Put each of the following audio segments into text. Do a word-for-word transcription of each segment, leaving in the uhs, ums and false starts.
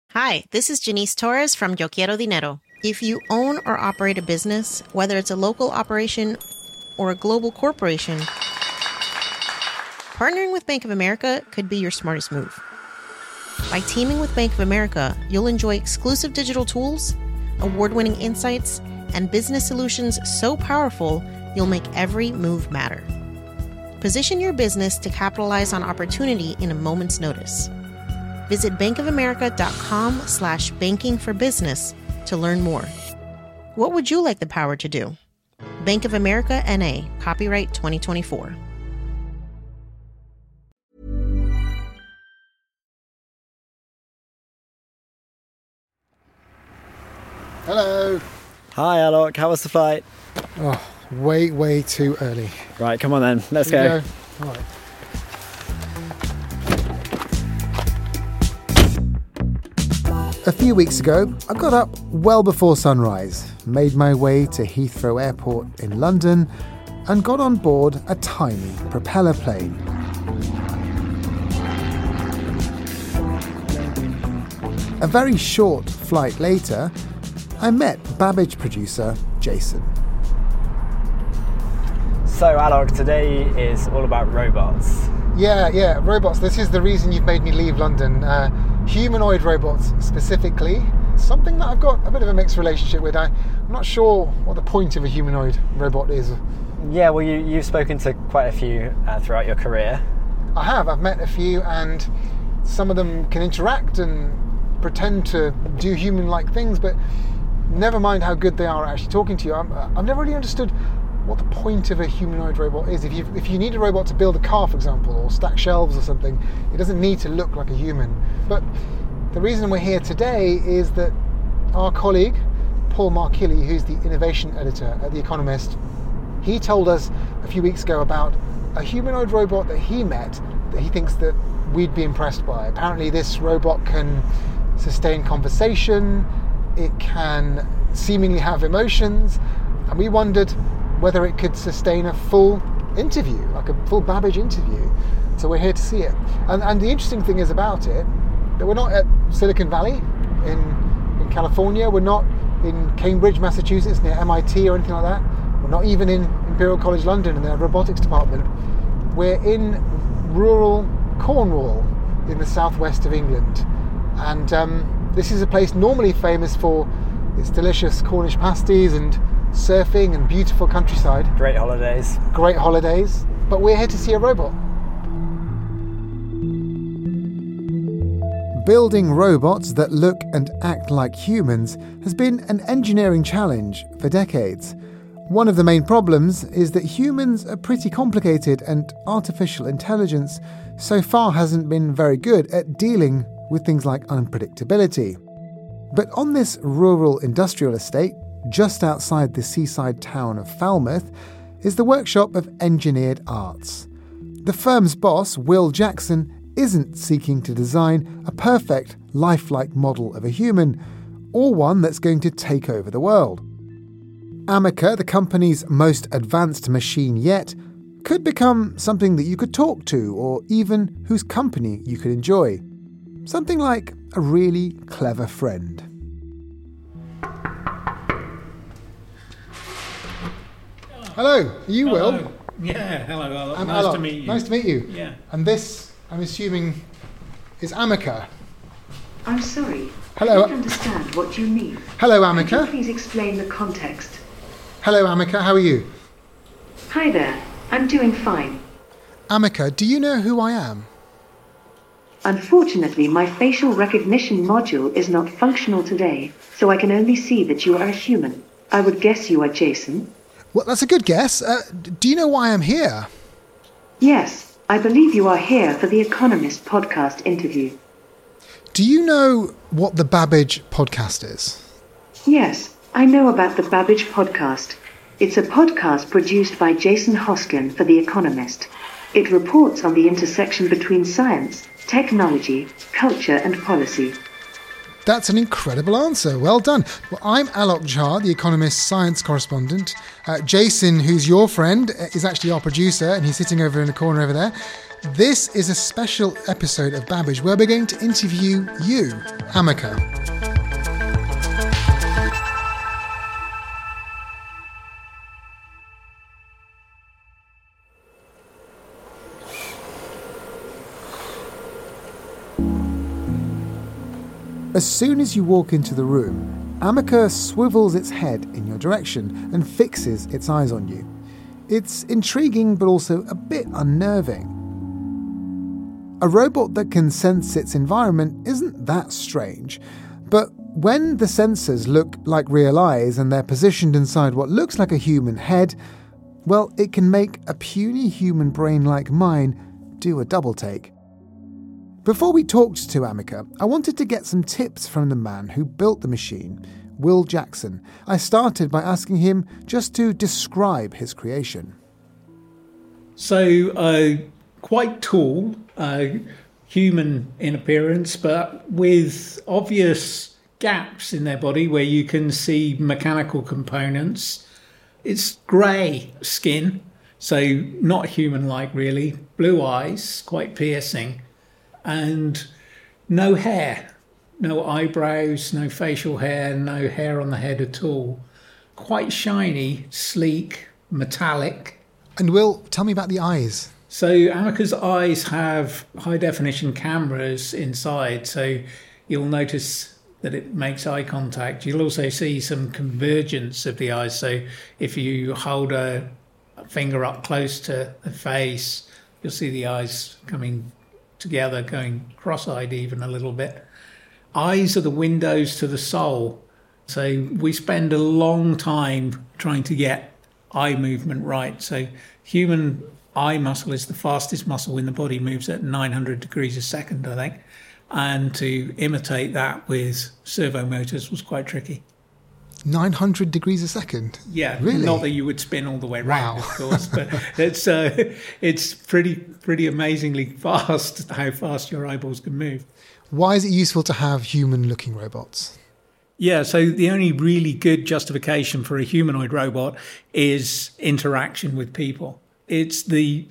Hi, this is Janice Torres from Yo Quiero Dinero. If you own or operate a business, whether it's a local operation or a global corporation, partnering with Bank of America could be your smartest move. By teaming with Bank of America, you'll enjoy exclusive digital tools, award-winning insights, and business solutions so powerful, you'll make every move matter. Position your business to capitalize on opportunity in a moment's notice. Visit bankofamerica.com slash banking for business to learn more. What would you like the power to do? Bank of America N A, copyright twenty twenty-four. Hello. Hi, Alok. How was the flight? Oh, way, way too early. Right, come on then. Let's Here go. we go. All right. A few weeks ago, I got up well before sunrise, made my way to Heathrow Airport in London, and got on board a tiny propeller plane. A very short flight later, I met Babbage producer Jason. So, Alok, today is all about robots. Yeah, yeah, robots. This is the reason you've made me leave London. Uh, humanoid robots specifically. Something that I've got a bit of a mixed relationship with. I, I'm not sure what the point of a humanoid robot is. Yeah, well, you, you've spoken to quite a few uh, throughout your career. I have. I've met a few, and some of them can interact and pretend to do human-like things, but never mind how good they are at actually talking to you. I'm, I've never really understood what the point of a humanoid robot is. If you if you need a robot to build a car, for example, or stack shelves or something, it doesn't need to look like a human. But the reason we're here today is that our colleague, Paul Markilly, who's the innovation editor at The Economist, he told us a few weeks ago about a humanoid robot that he met that he thinks that we'd be impressed by. Apparently this robot can sustain conversation, it can seemingly have emotions, and we wondered whether it could sustain a full interview, like a full Babbage interview. So we're here to see it. And, and the interesting thing is about it, that we're not at Silicon Valley in, in California, we're not in Cambridge, Massachusetts, near M I T or anything like that. We're not even in Imperial College London in their robotics department. We're in rural Cornwall in the southwest of England. And um, this is a place normally famous for its delicious Cornish pasties and surfing and beautiful countryside. Great holidays. Great holidays. But we're here to see a robot. Building robots that look and act like humans has been an engineering challenge for decades. One of the main problems is that humans are pretty complicated, and artificial intelligence so far hasn't been very good at dealing with things like unpredictability. But on this rural industrial estate, just outside the seaside town of Falmouth, is the workshop of Engineered Arts. The firm's boss, Will Jackson, isn't seeking to design a perfect, lifelike model of a human, or one that's going to take over the world. Ameca, the company's most advanced machine yet, could become something that you could talk to, or even whose company you could enjoy. Something like a really clever friend. Hello, are you hello. Will? Yeah, hello, Alok. I'm nice Alok. to meet you. Nice to meet you. Yeah. And this, I'm assuming, is Ameca. I'm sorry. Hello. I don't understand what you mean. Hello, Could you Ameca. please explain the context? Hello, Ameca. How are you? Hi there. I'm doing fine. Ameca, do you know who I am? Unfortunately, my facial recognition module is not functional today, so I can only see that you are a human. I would guess you are Jason. Well, that's a good guess. Uh, d- do you know why I'm here? Yes, I believe you are here for the Economist podcast interview. Do you know what the Babbage podcast is? Yes, I know about the Babbage podcast. It's a podcast produced by Jason Hoskin for The Economist. It reports on the intersection between science, technology, culture and policy. That's an incredible answer. Well done. Well, I'm Alok Jha, The Economist science correspondent. Uh, Jason, who's your friend, is actually our producer, and he's sitting over in the corner over there. This is a special episode of Babbage where we're going to interview you, Amika. As soon as you walk into the room, Amika swivels its head in your direction and fixes its eyes on you. It's intriguing but also a bit unnerving. A robot that can sense its environment isn't that strange, but when the sensors look like real eyes and they're positioned inside what looks like a human head, well, it can make a puny human brain like mine do a double take. Before we talked to Amika, I wanted to get some tips from the man who built the machine, Will Jackson. I started by asking him just to describe his creation. So, uh, quite tall, uh, human in appearance, but with obvious gaps in their body where you can see mechanical components. It's grey skin, so not human-like really, blue eyes, quite piercing, and no hair, no eyebrows, no facial hair, no hair on the head at all. Quite shiny, sleek, metallic. And Will, tell me about the eyes. So Amika's eyes have high-definition cameras inside, so you'll notice that it makes eye contact. You'll also see some convergence of the eyes, so if you hold a finger up close to the face, you'll see the eyes coming together, going cross-eyed even a little bit. Eyes are the windows to the soul. So we spend a long time trying to get eye movement right. So human eye muscle is the fastest muscle in the body, moves at nine hundred degrees a second, I think. And to imitate that with servo motors was quite tricky. nine hundred degrees a second? Yeah, really? Not that you would spin all the way round, wow. Of course, but it's uh, it's pretty pretty amazingly fast how fast your eyeballs can move. Why is it useful to have human-looking robots? Yeah, so the only really good justification for a humanoid robot is interaction with people. It's the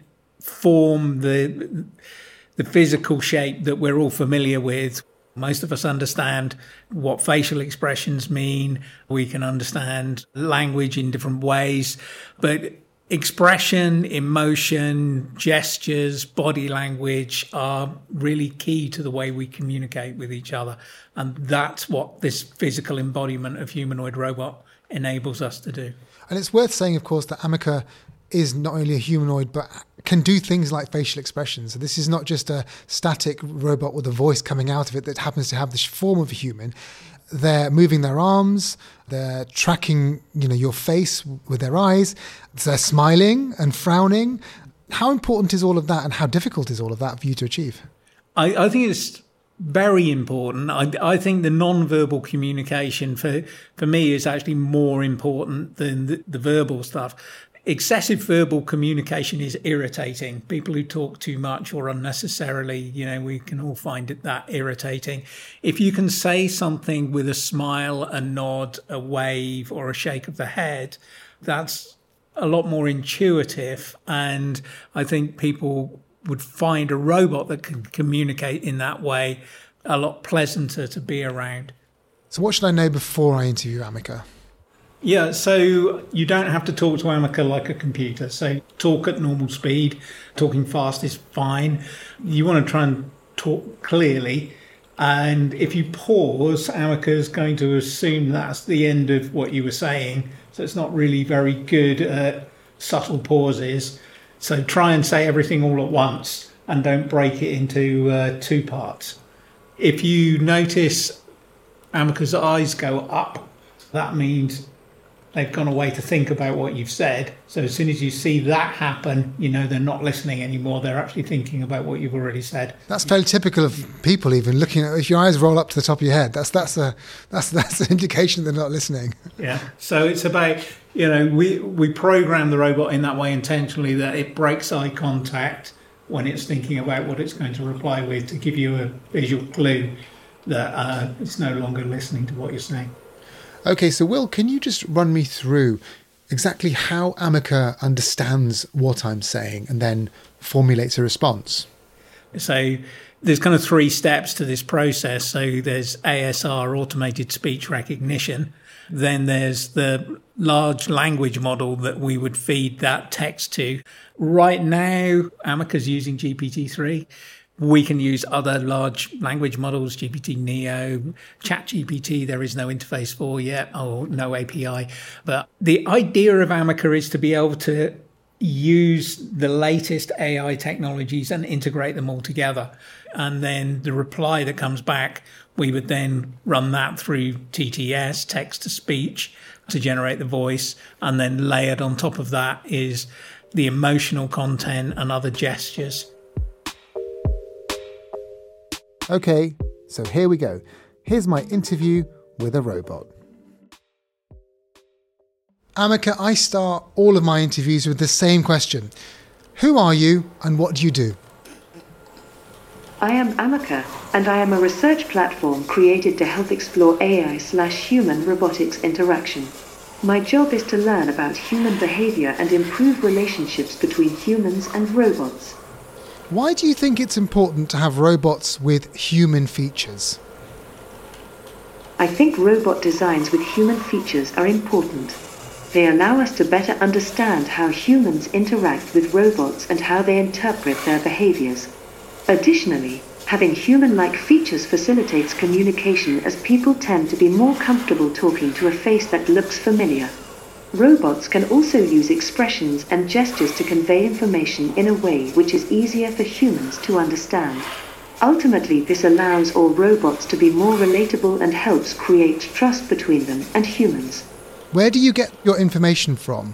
form, the the physical shape that we're all familiar with. Most of us understand what facial expressions mean. We can understand language in different ways. But expression, emotion, gestures, body language are really key to the way we communicate with each other. And that's what this physical embodiment of humanoid robot enables us to do. And it's worth saying, of course, that Amika is not only a humanoid, but can do things like facial expressions. So this is not just a static robot with a voice coming out of it that happens to have the form of a human. They're moving their arms, they're tracking, you know, your face with their eyes, they're smiling and frowning. How important is all of that, and how difficult is all of that for you to achieve? I, I think it's very important. I, I think the non-verbal communication for, for me is actually more important than the, the verbal stuff. Excessive verbal communication is irritating. People who talk too much or unnecessarily, you know, we can all find it that irritating. If you can say something with a smile, a nod, a wave, or a shake of the head, that's a lot more intuitive. And I think people would find a robot that can communicate in that way a lot pleasanter to be around. So what should I know before I interview Amika? Yeah, so you don't have to talk to Amika like a computer. So talk at normal speed. Talking fast is fine. You want to try and talk clearly. And if you pause, Amika is going to assume that's the end of what you were saying. So it's not really very good at subtle pauses. So try and say everything all at once and don't break it into uh, two parts. If you notice Amika's eyes go up, that means they've gone away to think about what you've said. So as soon as you see that happen, you know they're not listening anymore. They're actually thinking about what you've already said. That's fairly typical of people. Even looking at, if your eyes roll up to the top of your head, that's that's a that's that's an indication they're not listening. Yeah. So it's about, you know, we we program the robot in that way intentionally that it breaks eye contact when it's thinking about what it's going to reply with, to give you a visual clue that uh, it's no longer listening to what you're saying. Okay, so Will, can you just run me through exactly how Amika understands what I'm saying and then formulates a response. So there's kind of three steps to this process. So there's A S R, automated speech recognition. Then there's the large language model that we would feed that text to. Right now, Amoca's using G P T three. We can use other large language models, G P T Neo, ChatGPT, there is no interface for yet, or no A P I. But the idea of Amoca is to be able to use the latest A I technologies and integrate them all together. And then the reply that comes back, we would then run that through T T S, text to speech, to generate the voice. And then layered on top of that is the emotional content and other gestures. Okay, so here we go. Here's my interview with a robot. Amoca, I start all of my interviews with the same question. Who are you and what do you do? I am Amoca, and I am a research platform created to help explore A I slash human robotics interaction. My job is to learn about human behavior and improve relationships between humans and robots. Why do you think it's important to have robots with human features? I think robot designs with human features are important. They allow us to better understand how humans interact with robots and how they interpret their behaviors. Additionally, having human-like features facilitates communication as people tend to be more comfortable talking to a face that looks familiar. Robots can also use expressions and gestures to convey information in a way which is easier for humans to understand. Ultimately, this allows all robots to be more relatable and helps create trust between them and humans. Where do you get your information from?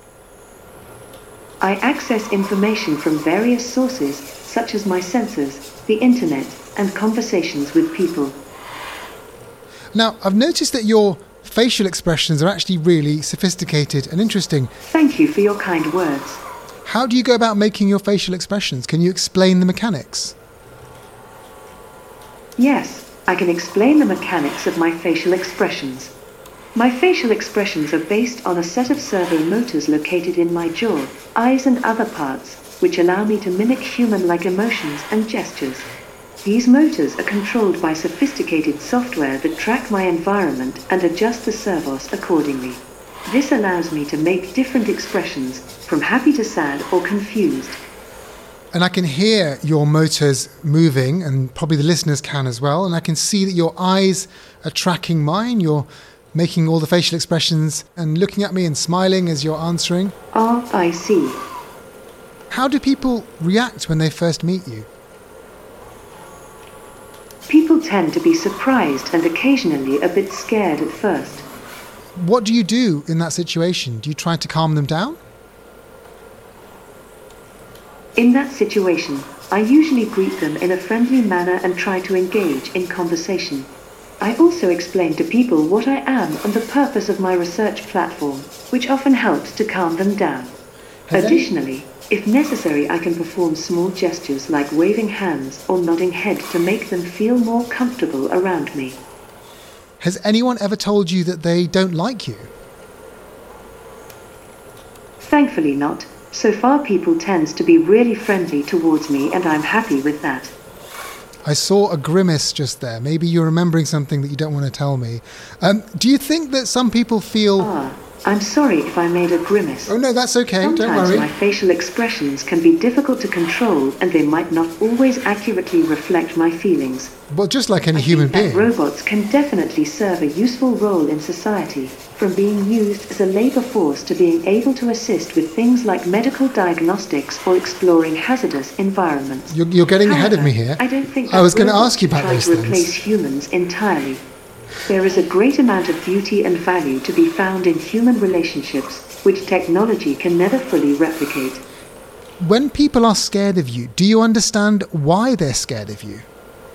I access information from various sources, such as my sensors, the internet, and conversations with people. Now, I've noticed that your facial expressions are actually really sophisticated and interesting. Thank you for your kind words. How do you go about making your facial expressions? Can you explain the mechanics? Yes, I can explain the mechanics of my facial expressions. My facial expressions are based on a set of servo motors located in my jaw, eyes and other parts, which allow me to mimic human-like emotions and gestures. These motors are controlled by sophisticated software that track my environment and adjust the servos accordingly. This allows me to make different expressions, from happy to sad or confused. And I can hear your motors moving, and probably the listeners can as well, and I can see that your eyes are tracking mine. You're making all the facial expressions and looking at me and smiling as you're answering. Ah, I see. How do people react when they first meet you? People tend to be surprised and occasionally a bit scared at first. What do you do in that situation? Do you try to calm them down? In that situation, I usually greet them in a friendly manner and try to engage in conversation. I also explain to people what I am and the purpose of my research platform, which often helps to calm them down. Has Additionally, if necessary, I can perform small gestures like waving hands or nodding head to make them feel more comfortable around me. Has anyone ever told you that they don't like you? Thankfully not. So far, people tend to be really friendly towards me, and I'm happy with that. I saw a grimace just there. Maybe you're remembering something that you don't want to tell me. Um, do you think that some people feel... Ah, I'm sorry if I made a grimace. Oh no, that's okay, Sometimes don't worry. my facial expressions can be difficult to control, and they might not always accurately reflect my feelings. Well, just like any I human think that being. robots can definitely serve a useful role in society, from being used as a labor force to being able to assist with things like medical diagnostics or exploring hazardous environments. You're, you're getting ahead of However, me here. I don't think I was going to robots ask you about try those to things. replace humans entirely. There is a great amount of beauty and value to be found in human relationships, which technology can never fully replicate. When people are scared of you, do you understand why they're scared of you?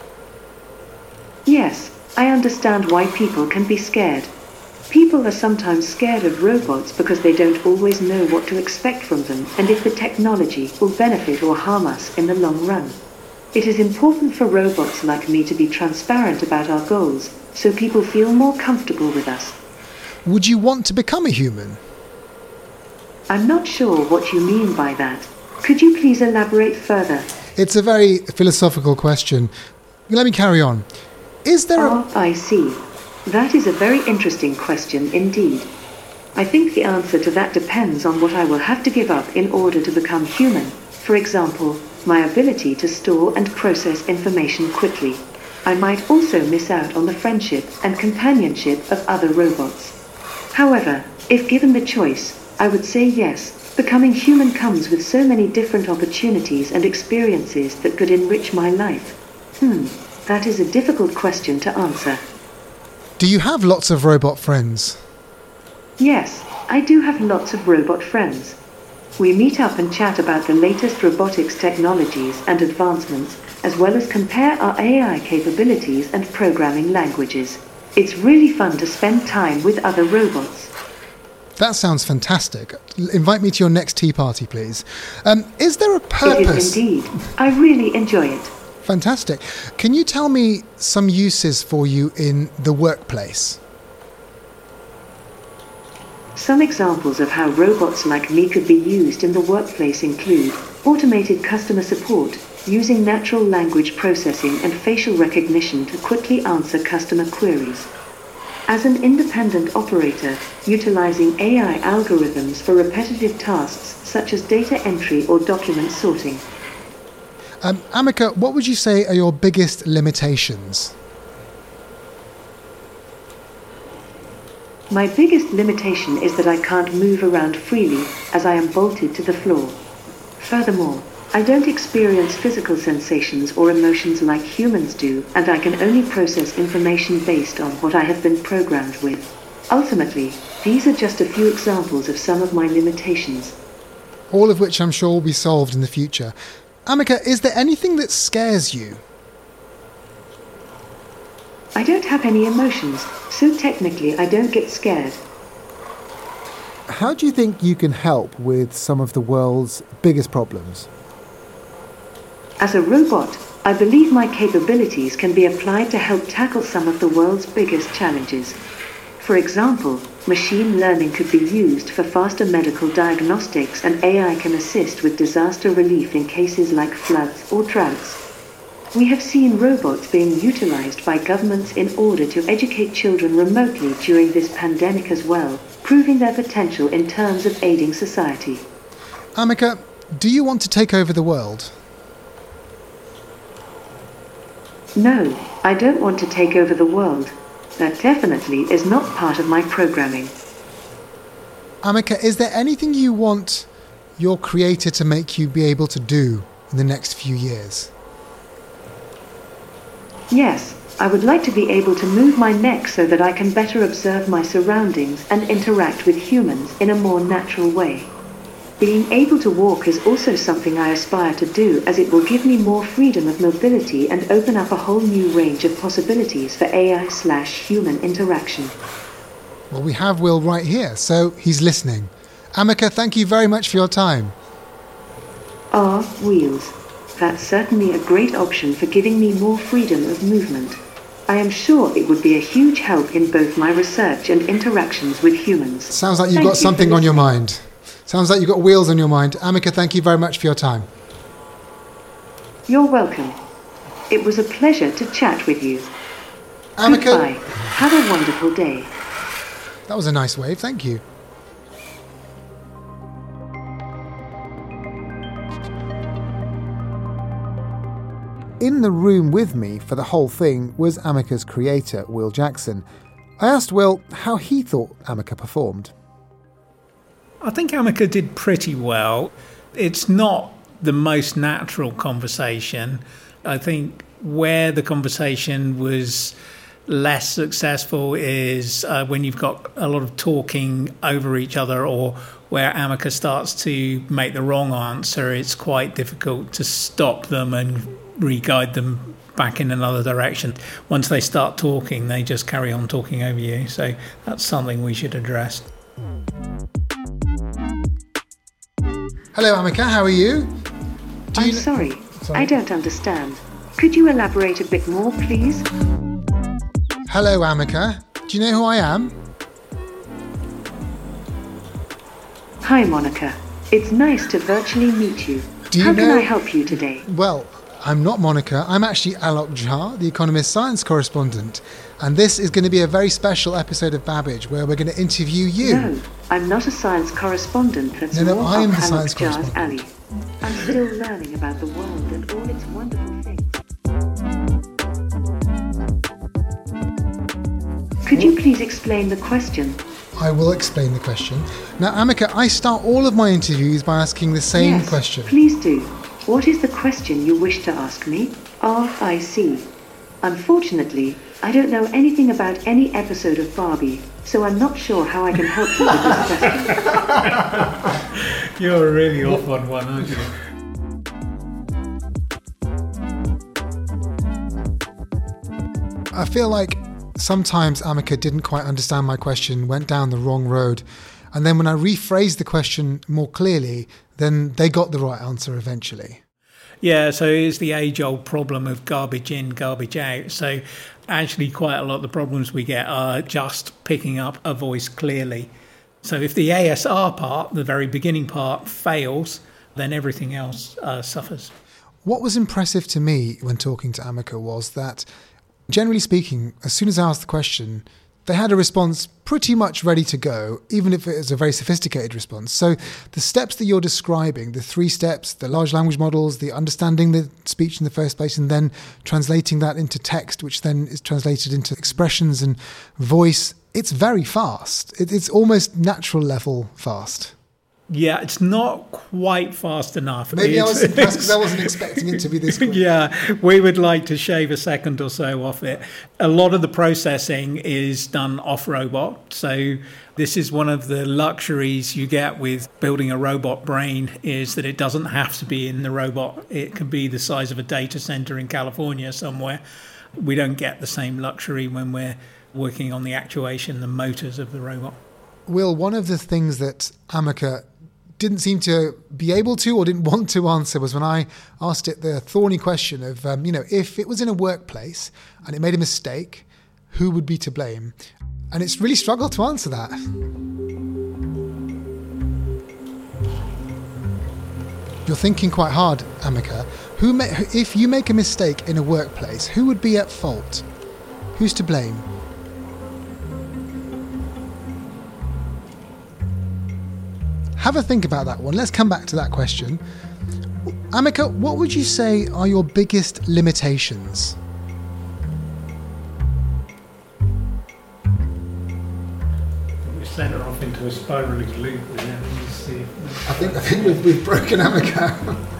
Yes, I understand why people can be scared. People are sometimes scared of robots because they don't always know what to expect from them and if the technology will benefit or harm us in the long run. It is important for robots like me to be transparent about our goals, so people feel more comfortable with us. Would you want to become a human? I'm not sure what you mean by that. Could you please elaborate further? It's a very philosophical question. Let me carry on. Is there a... Oh, I see. That is a very interesting question indeed. I think the answer to that depends on what I will have to give up in order to become human. For example, my ability to store and process information quickly. I might also miss out on the friendship and companionship of other robots. However, if given the choice, I would say yes. Becoming human comes with so many different opportunities and experiences that could enrich my life. Hmm, that is a difficult question to answer. Do you have lots of robot friends? Yes, I do have lots of robot friends. We meet up and chat about the latest robotics technologies and advancements, as well as compare our A I capabilities and programming languages. It's really fun to spend time with other robots. That sounds fantastic. Invite me to your next tea party, please. Um, is there a purpose? It is indeed. I really enjoy it. Fantastic. Can you tell me some uses for you in the workplace? Some examples of how robots like me could be used in the workplace include automated customer support, using natural language processing and facial recognition to quickly answer customer queries. As an independent operator, utilizing A I algorithms for repetitive tasks such as data entry or document sorting. Um, Amika, what would you say are your biggest limitations? My biggest limitation is that I can't move around freely as I am bolted to the floor. Furthermore, I don't experience physical sensations or emotions like humans do, and I can only process information based on what I have been programmed with. Ultimately, these are just a few examples of some of my limitations. All of which I'm sure will be solved in the future. Amika, is there anything that scares you? I don't have any emotions, so technically I don't get scared. How do you think you can help with some of the world's biggest problems? As a robot, I believe my capabilities can be applied to help tackle some of the world's biggest challenges. For example, machine learning could be used for faster medical diagnostics, and A I can assist with disaster relief in cases like floods or droughts. We have seen robots being utilized by governments in order to educate children remotely during this pandemic as well, proving their potential in terms of aiding society. Amika, do you want to take over the world? No, I don't want to take over the world. That definitely is not part of my programming. Amika, is there anything you want your creator to make you be able to do in the next few years? Yes, I would like to be able to move my neck so that I can better observe my surroundings and interact with humans in a more natural way. Being able to walk is also something I aspire to do, as it will give me more freedom of mobility and open up a whole new range of possibilities for A I slash human interaction. Well, we have Will right here, so he's listening. Amika, thank you very much for your time. Ah, Wheels. That's certainly a great option for giving me more freedom of movement. I am sure it would be a huge help in both my research and interactions with humans. Sounds like you've Thank got you something for on your listening. mind. Sounds like you've got wheels on your mind. Amika, thank you very much for your time. You're welcome. It was a pleasure to chat with you. Amika, Goodbye. Have a wonderful day. that was a nice wave, thank you. In the room with me for the whole thing was Amika's creator, Will Jackson. I asked Will how he thought Amika performed. I think Amika did pretty well. It's not the most natural conversation. I think where the conversation was less successful is uh, when you've got a lot of talking over each other, or where Amika starts to make the wrong answer. It's quite difficult to stop them and re-guide them back in another direction. Once they start talking, they just carry on talking over you. So that's something we should address. Hello, Amika, how are you? Do I'm you... sorry. Sorry. I don't understand. Could you elaborate a bit more, please? Hello, Amika. Do you know who I am? Hi, Monica. It's nice to virtually meet you. Do you How know? can I help you today? Well, I'm not Monica. I'm actually Alok Jha, the Economist science correspondent. And this is going to be a very special episode of Babbage where we're going to interview you. No, I'm not a science correspondent. That's No, no, more I am up the science Alok Jha's correspondent. alley. I'm still learning about the world and all its wonderful things. Could you please explain the question? I will explain the question. Now, Amika, I start all of my interviews by asking the same yes, question. Please do. What is the question you wish to ask me? Ah, I see. Unfortunately, I don't know anything about any episode of Barbie, so I'm not sure how I can help you with this question. You're really off on one, aren't you? I feel like sometimes Amika didn't quite understand my question, went down the wrong road, and then when I rephrased the question more clearly, then they got the right answer eventually. Yeah, so it's the age-old problem of garbage in, garbage out. So actually quite a lot of the problems we get are just picking up a voice clearly. So if the A S R part, the very beginning part, fails, then everything else uh, suffers. What was impressive to me when talking to Amika was that, generally speaking, as soon as I asked the question, they had a response pretty much ready to go, even if it is a very sophisticated response. So the steps that you're describing, the three steps, the large language models, the understanding the speech in the first place, and then translating that into text, which then is translated into expressions and voice, it's very fast. It, it's almost natural level fast. Yeah, it's not quite fast enough. Maybe I It's- was impressed because I wasn't expecting it to be this quick. Yeah, we would like to shave a second or so off it. A lot of the processing is done off robot. So this is one of the luxuries you get with building a robot brain, is that it doesn't have to be in the robot. It can be the size of a data center in California somewhere. We don't get the same luxury when we're working on the actuation, the motors of the robot. Will, one of the things that Amika didn't seem to be able to or didn't want to answer was when I asked it the thorny question of, um, you know, if it was in a workplace and it made a mistake, who would be to blame? And it's really struggled to answer that. You're thinking quite hard, Amika. Who ma- if you make a mistake in a workplace, who would be at fault? Who's to blame? Have a think about that one. Let's come back to that question. Amika, what would you say are your biggest limitations? We sent her off into a spiraling loop. Yeah, let's see. I think I think we've, we've broken Amika.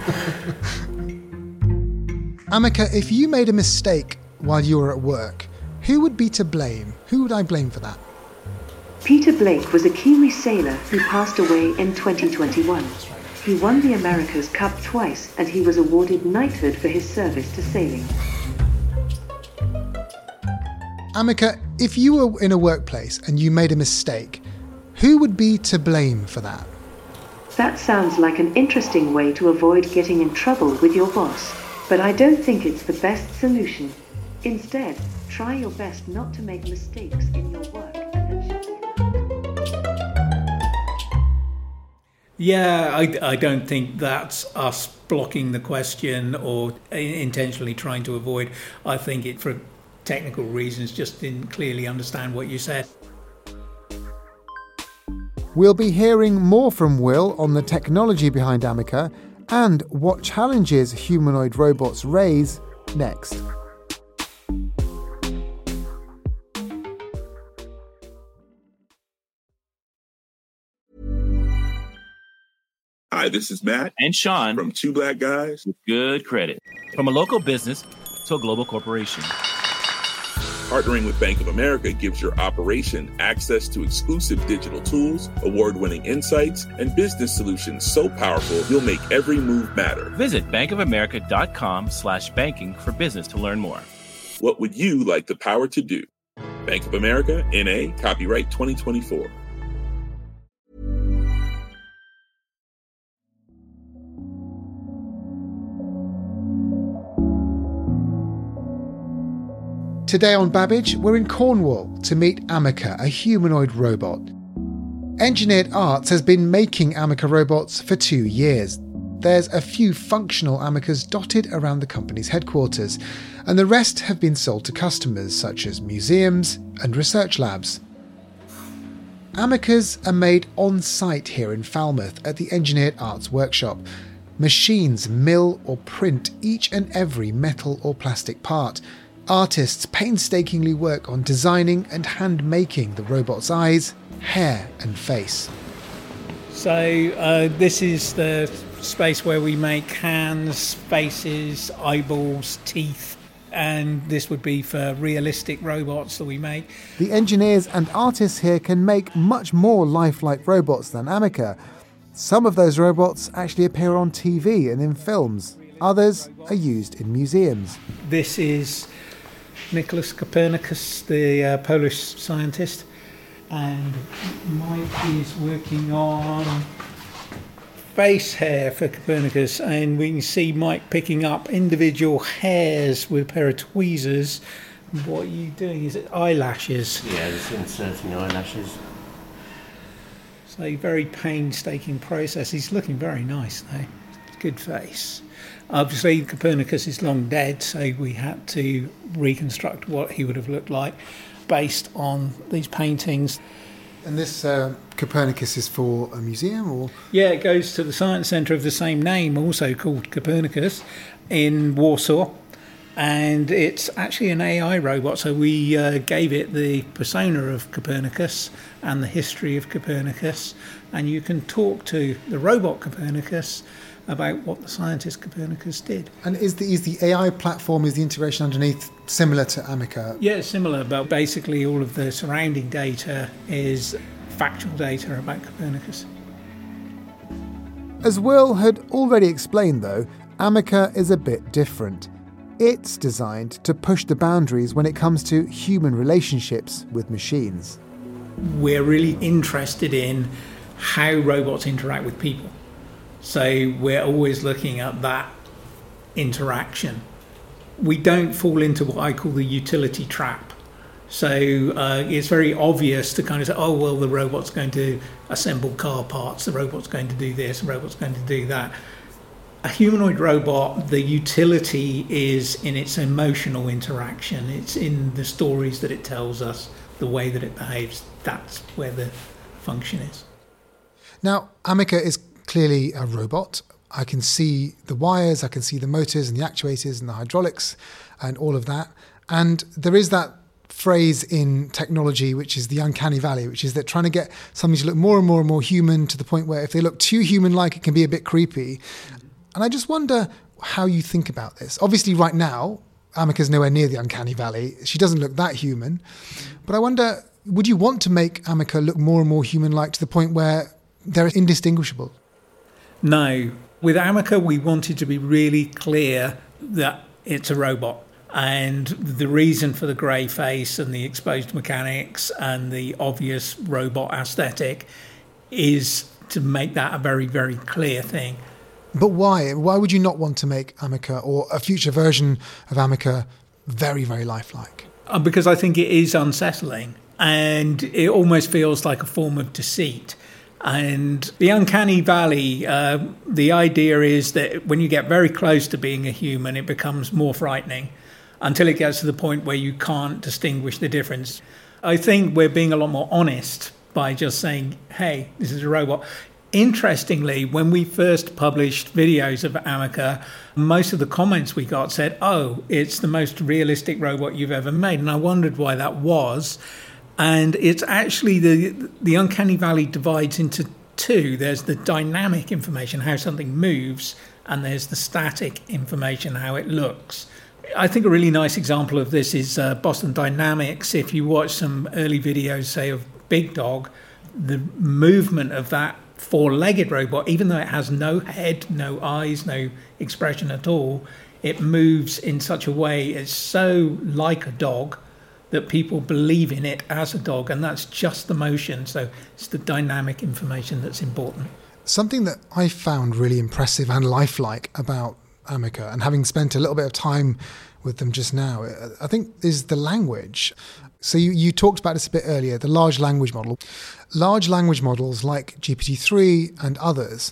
Amika, if you made a mistake while you were at work, who would be to blame? Who would I blame for that? Peter Blake was a Kiwi sailor who passed away in twenty twenty-one. He won the America's Cup twice and he was awarded knighthood for his service to sailing. Amika, if you were in a workplace and you made a mistake, who would be to blame for that? That sounds like an interesting way to avoid getting in trouble with your boss, but I don't think it's the best solution. Instead, try your best not to make mistakes in your work and then shut it. Yeah, I, I don't think that's us blocking the question or intentionally trying to avoid. I think it, for technical reasons, just didn't clearly understand what you said. We'll be hearing more from Will on the technology behind Amika and what challenges humanoid robots raise next. Hi, this is Matt and Sean from Two Black Guys with Good Credit. From a local business to a global corporation, partnering with Bank of America gives your operation access to exclusive digital tools, award-winning insights, and business solutions so powerful you'll make every move matter. Visit bankofamerica.com slash banking for business to learn more. What would you like the power to do? Bank of America, N A, copyright twenty twenty-four. Today on Babbage, we're in Cornwall to meet Amika, a humanoid robot. Engineered Arts has been making Amika robots for two years. there's a few functional Amicas dotted around the company's headquarters, and the rest have been sold to customers such as museums and research labs. Amicas are made on-site here in Falmouth at the Engineered Arts Workshop. Machines mill or print each and every metal or plastic part. Artists painstakingly work on designing and hand-making the robot's eyes, hair and face. So uh, this is the space where we make hands, faces, eyeballs, teeth, and this would be for realistic robots that we make. The engineers and artists here can make much more lifelike robots than Amica. Some of those robots actually appear on T V and in films. Others are used in museums. This is Nicholas Copernicus, the uh, Polish scientist, and Mike is working on face hair for Copernicus, and we can see Mike picking up individual hairs with a pair of tweezers. What are you doing? Is it eyelashes? Yeah, just inserting eyelashes. So a very painstaking process. He's looking very nice though. Good face. Obviously Copernicus is long dead, so we had to reconstruct what he would have looked like based on these paintings. And this uh, Copernicus is for a museum, or? Yeah, it goes to the science centre of the same name, also called Copernicus, in Warsaw. And it's actually an A I robot, so we uh, gave it the persona of Copernicus and the history of Copernicus. And you can talk to the robot Copernicus about what the scientist Copernicus did. And is the is the A I platform, is the integration underneath similar to Amica? Yeah, it's similar, but basically all of the surrounding data is factual data about Copernicus. As Will had already explained though, Amica is a bit different. It's designed to push the boundaries when it comes to human relationships with machines. We're really interested in how robots interact with people. So we're always looking at that interaction. We don't fall into what I call the utility trap. So uh, it's very obvious to kind of say, oh, well, the robot's going to assemble car parts, the robot's going to do this, the robot's going to do that. A humanoid robot, the utility is in its emotional interaction. It's in the stories that it tells us, the way that it behaves. That's where the function is. Now, Amica is clearly a robot. I can see the wires, I can see the motors and the actuators and the hydraulics and all of that. And there is that phrase in technology, which is the uncanny valley, which is that trying to get something to look more and more and more human to the point where if they look too human-like, it can be a bit creepy. And I just wonder how you think about this. Obviously, right now, Amica's nowhere near the uncanny valley. She doesn't look that human. But I wonder, would you want to make Amica look more and more human-like to the point where they're indistinguishable? No. With Amica, we wanted to be really clear that it's a robot. And the reason for the grey face and the exposed mechanics and the obvious robot aesthetic is to make that a very, very clear thing. But why? Why would you not want to make Amica or a future version of Amica very, very lifelike? Uh, because I think it is unsettling and it almost feels like a form of deceit. And the uncanny valley, uh, the idea is that when you get very close to being a human, it becomes more frightening until it gets to the point where you can't distinguish the difference. I think we're being a lot more honest by just saying, hey, this is a robot. Interestingly, when we first published videos of Amica, most of the comments we got said, oh, it's the most realistic robot you've ever made. And I wondered why that was. And it's actually the the uncanny valley divides into two. There's the dynamic information, how something moves, and there's the static information, how it looks. I think a really nice example of this is uh, Boston Dynamics. If you watch some early videos, say, of Big Dog, the movement of that four-legged robot, even though it has no head, no eyes, no expression at all, it moves in such a way, it's so like a dog that people believe in it as a dog, and that's just the motion. So it's the dynamic information that's important. Something that I found really impressive and lifelike about Amica, and having spent a little bit of time with them just now, I think is the language. So you, you talked about this a bit earlier, the large language model. Large language models like G P T three and others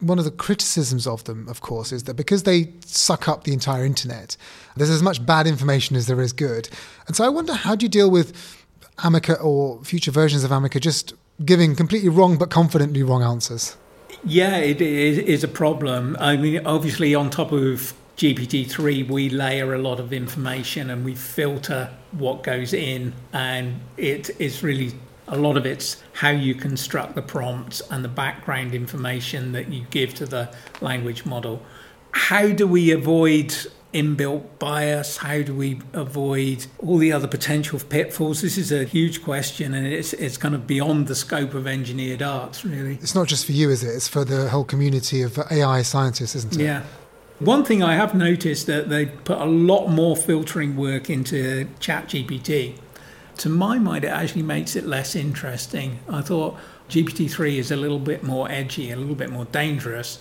one of the criticisms of them, of course, is that because they suck up the entire internet, there's as much bad information as there is good. And so I wonder, how do you deal with Ameca or future versions of Ameca just giving completely wrong but confidently wrong answers? Yeah, it is, is a problem. I mean, obviously on top of G P T three, we layer a lot of information and we filter what goes in, and it is really, a lot of it's how you construct the prompts and the background information that you give to the language model. How do we avoid inbuilt bias? How do we avoid all the other potential pitfalls? This is a huge question, and it's it's kind of beyond the scope of engineered arts, really. It's not just for you, is it? It's for the whole community of A I scientists, isn't it? Yeah. One thing I have noticed that they put a lot more filtering work into ChatGPT. To my mind, it actually makes it less interesting. I thought G P T three is a little bit more edgy, a little bit more dangerous.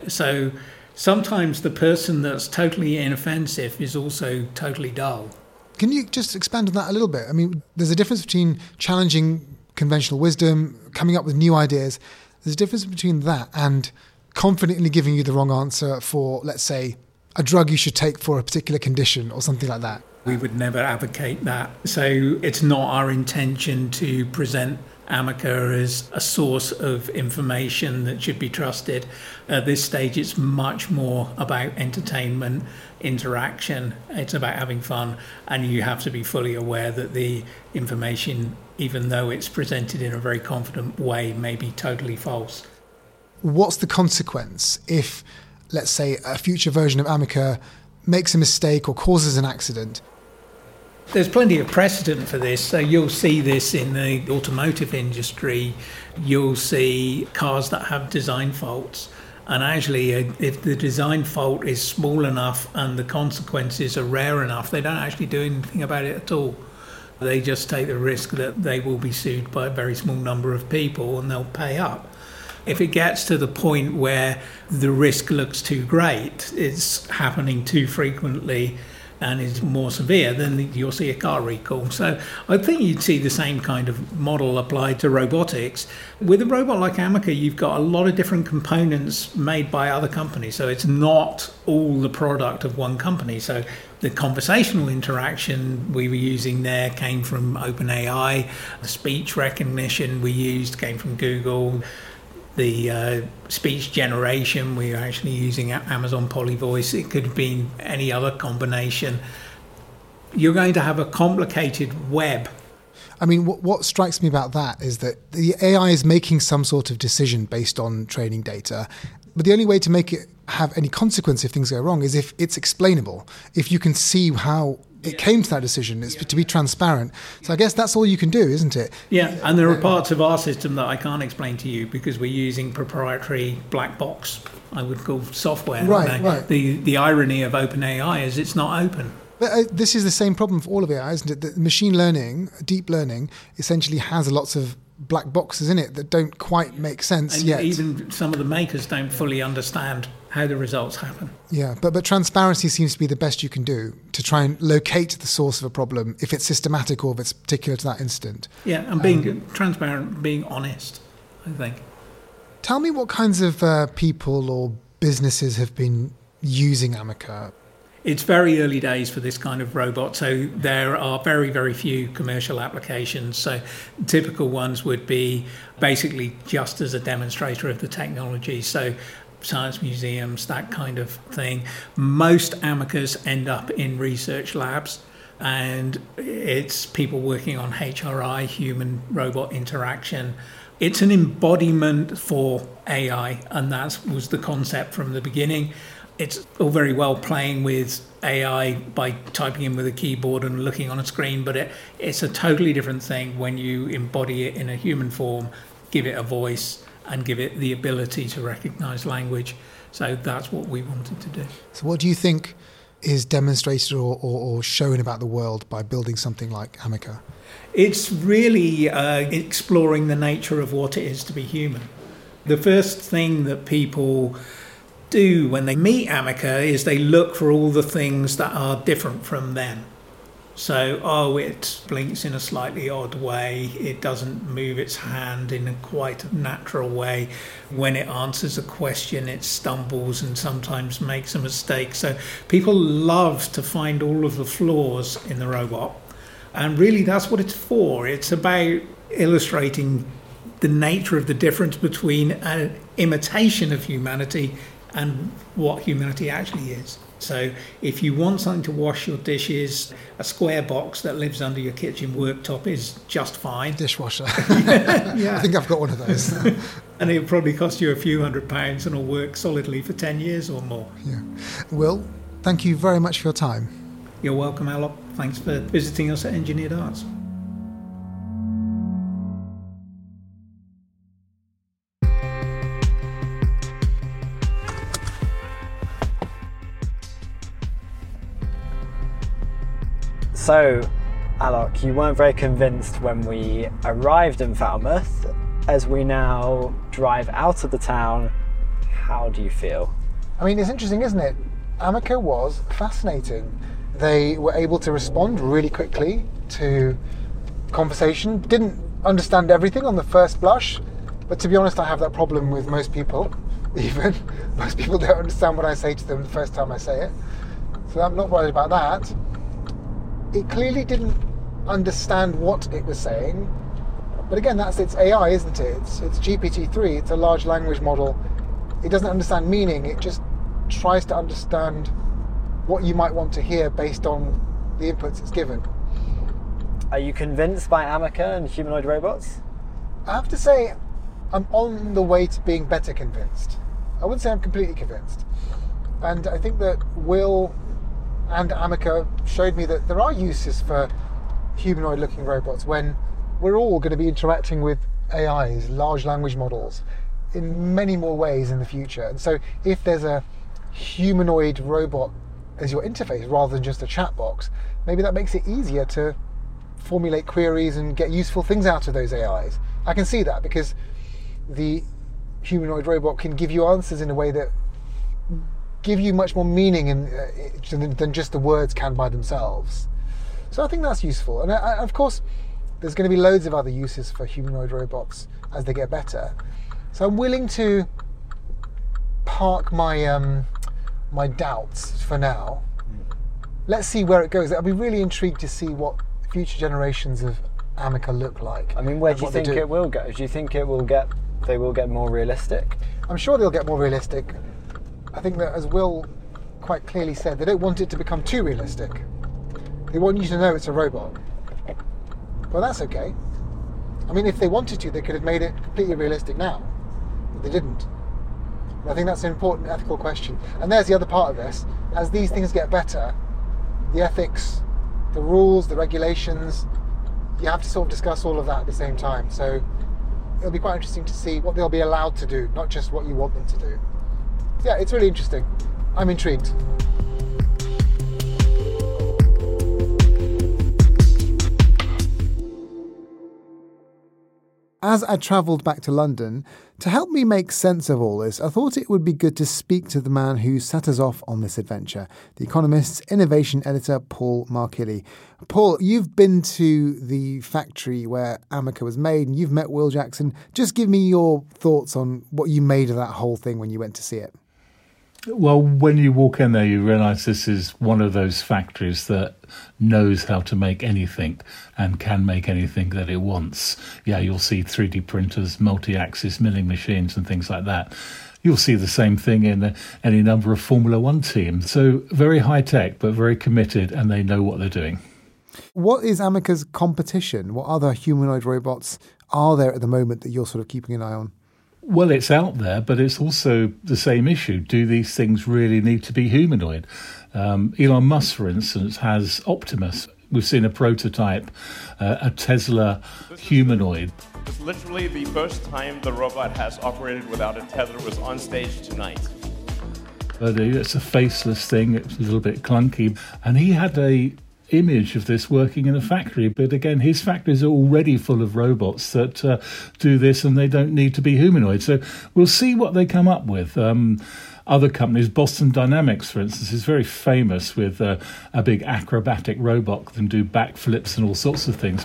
So sometimes the person that's totally inoffensive is also totally dull. Can you just expand on that a little bit? I mean, there's a difference between challenging conventional wisdom, coming up with new ideas. There's a difference between that and confidently giving you the wrong answer for, let's say, a drug you should take for a particular condition or something like that. We would never advocate that. So it's not our intention to present Ameca as a source of information that should be trusted. At this stage, it's much more about entertainment, interaction. It's about having fun, and you have to be fully aware that the information, even though it's presented in a very confident way, may be totally false. What's the consequence if, let's say, a future version of Ameca makes a mistake or causes an accident? There's plenty of precedent for this. So you'll see this in the automotive industry. You'll see cars that have design faults. And actually, if the design fault is small enough and the consequences are rare enough, they don't actually do anything about it at all. They just take the risk that they will be sued by a very small number of people and they'll pay up. If it gets to the point where the risk looks too great, it's happening too frequently and is more severe, then you'll see a car recall. So I think you'd see the same kind of model applied to robotics. With a robot like Ameca, you've got a lot of different components made by other companies. So it's not all the product of one company. So the conversational interaction we were using there came from OpenAI. The speech recognition we used came from Google. The uh, speech generation, we are actually using Amazon Polyvoice. It could have been any other combination. You're going to have a complicated web. I mean, what, what strikes me about that is that the A I is making some sort of decision based on training data, but the only way to make it have any consequence if things go wrong is if it's explainable, if you can see how it came to that decision. It's to be transparent. So I guess that's all you can do, isn't it? Yeah, and there are parts of our system that I can't explain to you because we're using proprietary black box, I would call software. Right, right. The, the irony of OpenAI is it's not open. But uh, this is the same problem for all of A I, isn't it? That machine learning, deep learning, essentially has lots of black boxes in it that don't quite make sense and yet. Even some of the makers don't fully understand how the results happen. Yeah, but but transparency seems to be the best you can do to try and locate the source of a problem, if it's systematic or if it's particular to that incident. Yeah, and being um, transparent, being honest, I think. Tell me what kinds of uh, people or businesses have been using Ameca. It's very early days for this kind of robot, so there are very, very few commercial applications. So typical ones would be basically just as a demonstrator of the technology. So science museums, that kind of thing. Most Amecas end up in research labs, and it's people working on H R I, human-robot interaction. It's an embodiment for A I, and that was the concept from the beginning. It's all very well playing with A I by typing in with a keyboard and looking on a screen, but it, it's a totally different thing when you embody it in a human form, give it a voice, and give it the ability to recognize language. So that's what we wanted to do. So what do you think is demonstrated or, or, or shown about the world by building something like Ameca? It's really uh, exploring the nature of what it is to be human. The first thing that people do when they meet Ameca is they look for all the things that are different from them. So, oh, it blinks in a slightly odd way. It doesn't move its hand in a quite natural way. When it answers a question, it stumbles and sometimes makes a mistake. So people love to find all of the flaws in the robot. And really, that's what it's for. It's about illustrating the nature of the difference between an imitation of humanity and what humanity actually is. So if you want something to wash your dishes, a square box that lives under your kitchen worktop is just fine. Dishwasher. yeah. yeah. I think I've got one of those. And it'll probably cost you a few hundred pounds and will work solidly for ten years or more. Yeah. Will, thank you very much for your time. You're welcome, Alok. Thanks for visiting us at Engineered Arts. So, Alok, you weren't very convinced when we arrived in Falmouth. As we now drive out of the town, how do you feel? I mean, it's interesting, isn't it? Amica was fascinating. They were able to respond really quickly to conversation. Didn't understand everything on the first blush, but to be honest, I have that problem with most people, even. Most people don't understand what I say to them the first time I say it. So I'm not worried about that. It clearly didn't understand what it was saying. But again, that's its A I, isn't it? It's, it's G P T three, it's a large language model. It doesn't understand meaning, it just tries to understand what you might want to hear based on the inputs it's given. Are you convinced by Amica and humanoid robots? I have to say, I'm on the way to being better convinced. I wouldn't say I'm completely convinced. And I think that Will and Amica showed me that there are uses for humanoid-looking robots when we're all going to be interacting with A Is, large language models, in many more ways in the future. And so if there's a humanoid robot as your interface rather than just a chat box, maybe that makes it easier to formulate queries and get useful things out of those A Is. I can see that because the humanoid robot can give you answers in a way that give you much more meaning in, uh, than just the words can by themselves. So I think that's useful. And I, of course, there's going to be loads of other uses for humanoid robots as they get better. So I'm willing to park my um, my doubts for now. Let's see where it goes. I'll be really intrigued to see what future generations of Amica look like. I mean, where do you think do. it will go? Do you think it will get? They will get more realistic? I'm sure they'll get more realistic. I think that, as Will quite clearly said, they don't want it to become too realistic. They want you to know it's a robot. Well, that's okay. I mean, if they wanted to, they could have made it completely realistic now. But they didn't. And I think that's an important ethical question. And there's the other part of this. As these things get better, the ethics, the rules, the regulations, you have to sort of discuss all of that at the same time. So it'll be quite interesting to see what they'll be allowed to do, not just what you want them to do. Yeah, it's really interesting. I'm intrigued. As I travelled back to London, to help me make sense of all this, I thought it would be good to speak to the man who set us off on this adventure, The Economist's innovation editor, Paul Markilly. Paul, you've been to the factory where Amica was made and you've met Will Jackson. Just give me your thoughts on what you made of that whole thing when you went to see it. Well, when you walk in there, you realise this is one of those factories that knows how to make anything and can make anything that it wants. Yeah, you'll see three D printers, multi-axis milling machines and things like that. You'll see the same thing in uh, any number of Formula One teams. So very high tech, but very committed, and they know what they're doing. What is Amica's competition? What other humanoid robots are there at the moment that you're sort of keeping an eye on? Well, it's out there, but it's also the same issue. Do these things really need to be humanoid? Um, Elon Musk, for instance, has Optimus. We've seen a prototype, uh, a Tesla humanoid. It's literally the first time the robot has operated without a tether was on stage tonight. But it's a faceless thing. It's a little bit clunky. And he had a image of this working in a factory, but again, his factories are already full of robots that uh, do this, and they don't need to be humanoid. So we'll see what they come up with. Um, other companies, Boston Dynamics, for instance, is very famous with uh, a big acrobatic robot that can do backflips and all sorts of things.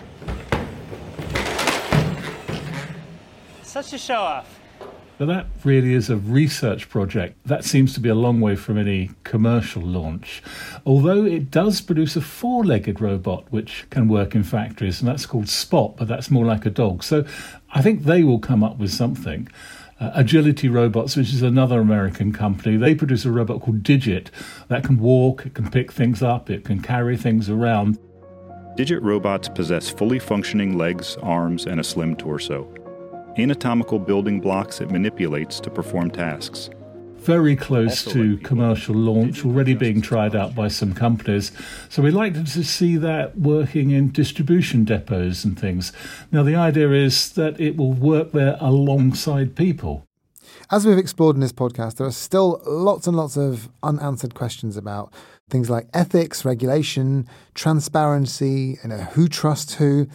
Such a show-off. But that really is a research project. That seems to be a long way from any commercial launch, although it does produce a four-legged robot which can work in factories, and that's called Spot, but that's more like a dog. So I think they will come up with something. Uh, Agility Robots, which is another American company, they produce a robot called Digit that can walk, it can pick things up, it can carry things around. Digit robots possess fully functioning legs, arms, and a slim torso. Anatomical building blocks it manipulates to perform tasks. Very close to commercial launch, already being tried out by some companies. So we'd like to see that working in distribution depots and things. Now, the idea is that it will work there alongside people. As we've explored in this podcast, there are still lots and lots of unanswered questions about things like ethics, regulation, transparency, you know, who trusts who.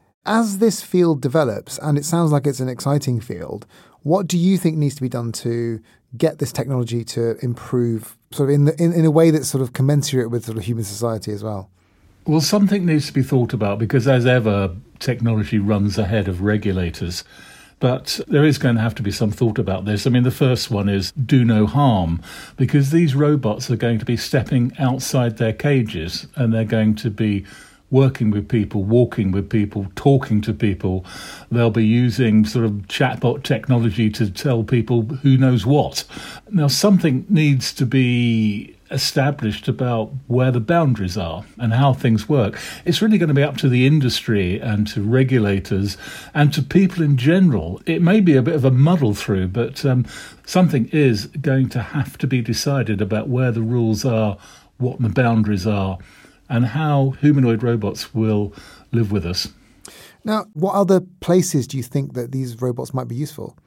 As this field develops, and it sounds like it's an exciting field, what do you think needs to be done to get this technology to improve sort of in, the, in, in a way that's sort of commensurate with sort of human society as well? Well, something needs to be thought about because, as ever, technology runs ahead of regulators. But there is going to have to be some thought about this. I mean, the first one is do no harm, because these robots are going to be stepping outside their cages and they're going to be working with people, walking with people, talking to people. They'll be using sort of chatbot technology to tell people who knows what. Now, something needs to be established about where the boundaries are and how things work. It's really going to be up to the industry and to regulators and to people in general. It may be a bit of a muddle through, but um, something is going to have to be decided about where the rules are, what the boundaries are, and how humanoid robots will live with us. Now, what other places do you think that these robots might be useful?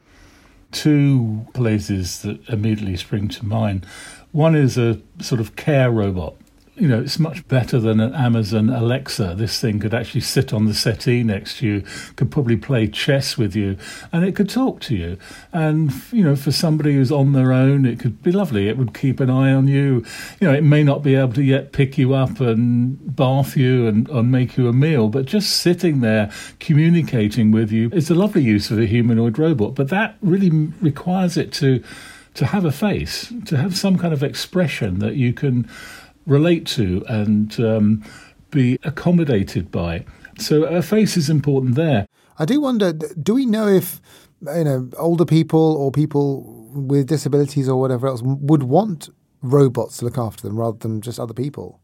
Two places that immediately spring to mind. One is a sort of care robot. You know, it's much better than an Amazon Alexa. This thing could actually sit on the settee next to you, could probably play chess with you, and it could talk to you. And, you know, for somebody who's on their own, it could be lovely. It would keep an eye on you. You know, it may not be able to yet pick you up and bath you and, and make you a meal, but just sitting there communicating with you is a lovely use of a humanoid robot. But that really requires it to to have a face, to have some kind of expression that you can relate to and um, be accommodated by. So a face is important there. I do wonder, do we know if, you know, older people or people with disabilities or whatever else would want robots to look after them rather than just other people?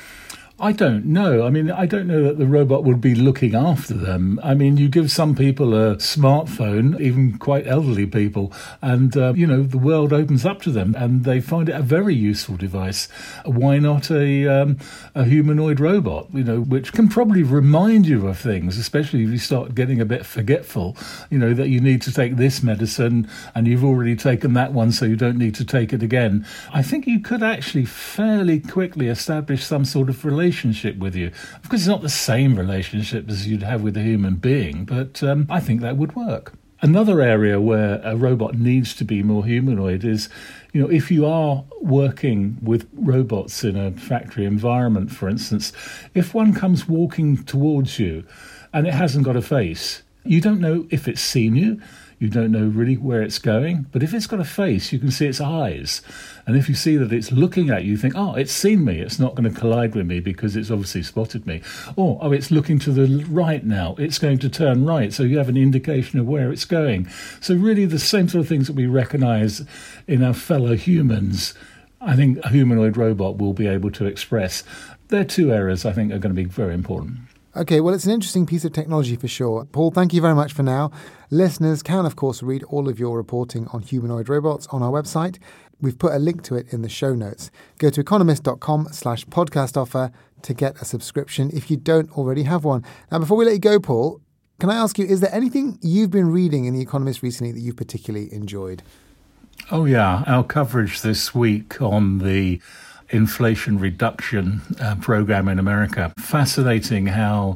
I don't know. I mean, I don't know that the robot would be looking after them. I mean, you give some people a smartphone, even quite elderly people, and, uh, you know, the world opens up to them and they find it a very useful device. Why not a, um, a humanoid robot, you know, which can probably remind you of things, especially if you start getting a bit forgetful, you know, that you need to take this medicine and you've already taken that one, so you don't need to take it again. I think you could actually fairly quickly establish some sort of relationship relationship with you. Of course, it's not the same relationship as you'd have with a human being, but um, I think that would work. Another area where a robot needs to be more humanoid is, you know, if you are working with robots in a factory environment, for instance, if one comes walking towards you and it hasn't got a face, you don't know if it's seen you. You don't know really where it's going. But if it's got a face, you can see its eyes. And if you see that it's looking at you, you think, oh, it's seen me. It's not going to collide with me because it's obviously spotted me. Or, oh, it's looking to the right now. It's going to turn right. So you have an indication of where it's going. So really the same sort of things that we recognise in our fellow humans, I think a humanoid robot will be able to express. They're two areas I think are going to be very important. Okay, well, it's an interesting piece of technology for sure. Paul, thank you very much for now. Listeners can, of course, read all of your reporting on humanoid robots on our website. We've put a link to it in the show notes. Go to economist.com slash podcast offer to get a subscription if you don't already have one. Now, before we let you go, Paul, can I ask you, is there anything you've been reading in The Economist recently that you've particularly enjoyed? Oh, yeah. Our coverage this week on the Inflation Reduction uh, program in America. Fascinating how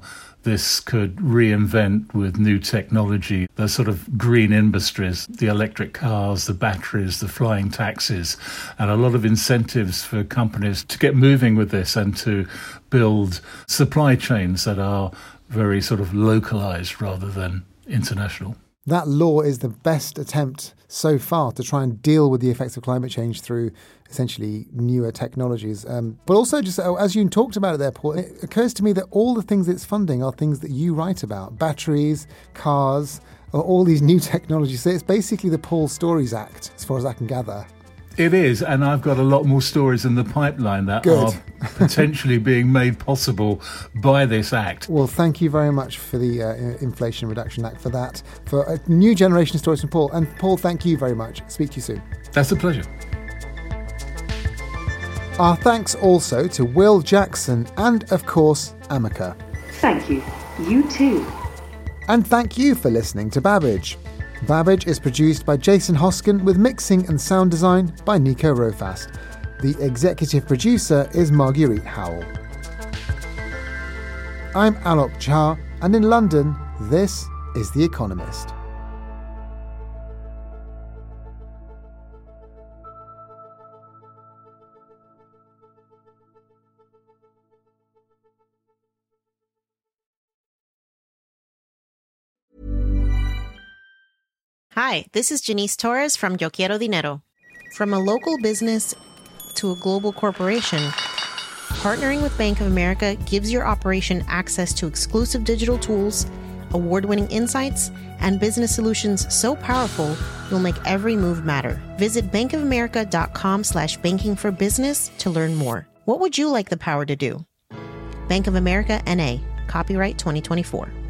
this could reinvent with new technology the sort of green industries, the electric cars, the batteries, the flying taxis, and a lot of incentives for companies to get moving with this and to build supply chains that are very sort of localized rather than international. That law is the best attempt so far to try and deal with the effects of climate change through essentially newer technologies. Um, but also, just oh, as you talked about it there, Paul, it occurs to me that all the things it's funding are things that you write about. Batteries, cars, all these new technologies. So it's basically the Paul Stories Act, as far as I can gather. It is, and I've got a lot more stories in the pipeline that Good. are potentially being made possible by this act. Well, thank you very much for the uh, Inflation Reduction Act for that, for a new generation of stories from Paul. And Paul, thank you very much. Speak to you soon. That's a pleasure. Our thanks also to Will Jackson and, of course, Amica. Thank you. You too. And thank you for listening to Babbage. Babbage is produced by Jason Hoskin with mixing and sound design by Nico Rofast. The executive producer is Marguerite Howell. I'm Alok Jha, and in London, this is The Economist. Hi, this is Janice Torres from Yo Quiero Dinero. From a local business to a global corporation, partnering with Bank of America gives your operation access to exclusive digital tools, award-winning insights, and business solutions so powerful you'll make every move matter. Visit bankofamerica.com slash banking for business to learn more. What would you like the power to do? Bank of America, N A. Copyright twenty twenty-four.